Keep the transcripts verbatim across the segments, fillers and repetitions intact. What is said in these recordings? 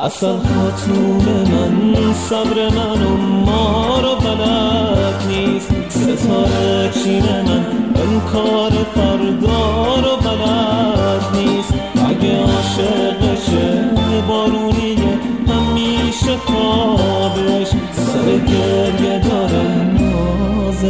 اصل خاتون من صبر من و ما رو بلد نیست، ستاره چین من انکار فردا رو بلد نیست. اگه عاشقشه بارونیه همیشه خوابش، سر گریه داره ناز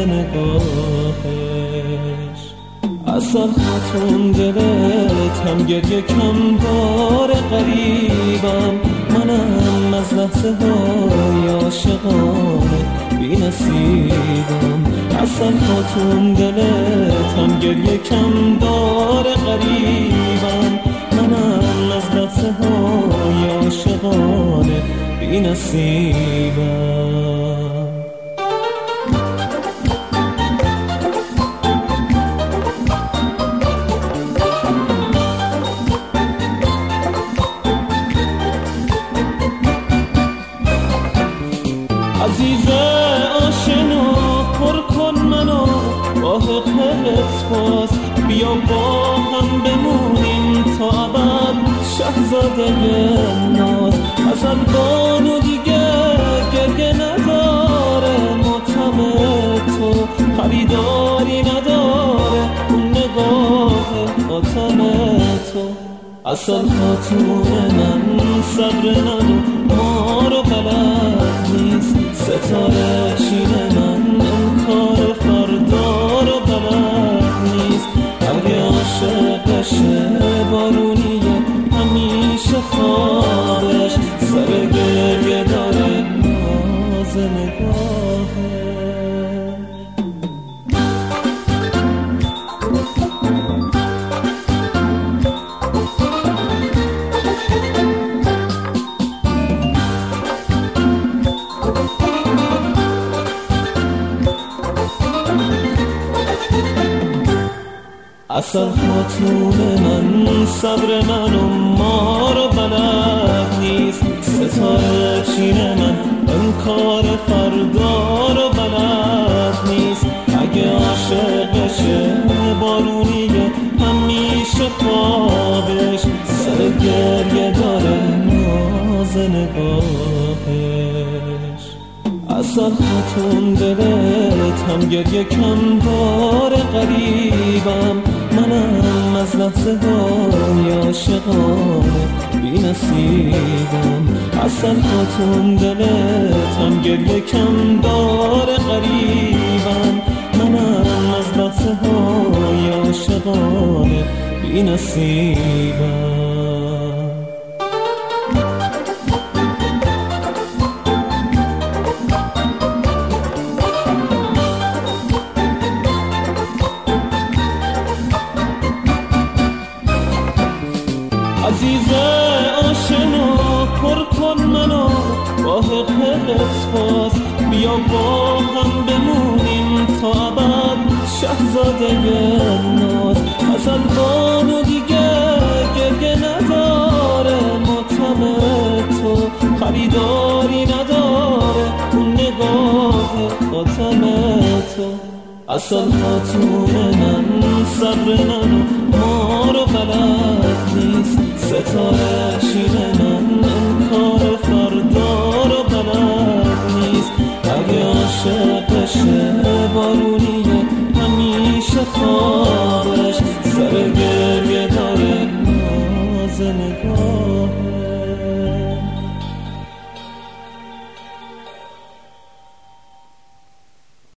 نگاهش. اصل خاتون دلت هم گریه کم داره غریبم، منم از لحظه های عاشقانه بی نصیبم. اصل خاتون دلت هم گریه کم داره غریبم، منم از لحظه های عاشقانه بی نصیبم. عزیزه آشنا پر کن منو با حقیقت باز، بیا با هم بمونیم تا ابد شهزاده ناز. ازل بانو دیگه گرگه نداره، ماتم تو خریداری نداره، اون نگاه خاتم تو. اصل خاتون من صبر ندو ما رو بلد نیست، ستاره چین من انکار فردا رو بلد نیست. اگه عاشقشه بارونیه همیشه خوابش، سر گریه داره ناز نگاهش. اصل خاتون من صبر من و ما رو بلد نیست، ستاره چین من انکار فردا رو بلد نیست. اگه عاشقشه بارونیه همیشه خوابش، سر گریه داره ناز نگاهش. اصل خاتون دلت هم گریه کم داره غریبم، منم از لحظه های عاشقانه بی نصیبم. اصل خاتون دلت هم گریه کم داره غریبم، منم از لحظه های عاشقانه بی نصیبم. عزیزه آشنا پر کن منو با حقیقت باز، بیا با هم بمونیم تا ابد شهزاده ناز. ازل بانو دیگه گرگه نداره، ماتم تو خریداری نداره، اون نگاه خاتم تو. اصل خاتون من صبر منو ما رو بلد نیست، ستاره